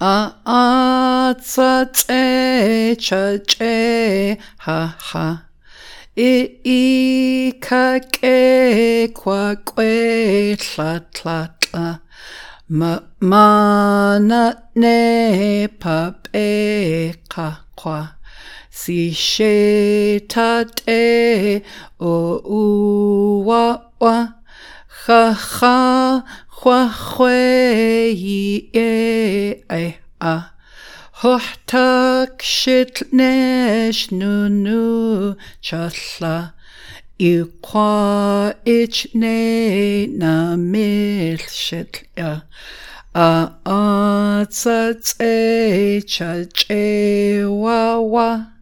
a tsa tse cha che ha ha I ka ke kwa kwe tla tla tla ma na ne pa pe ka kwa si she ta te o u wa wa ha ha hwa hwe e a Hohtak shit nesh nu challa Iqua ich ne na mil shit ya a tsa tse cha che wa wa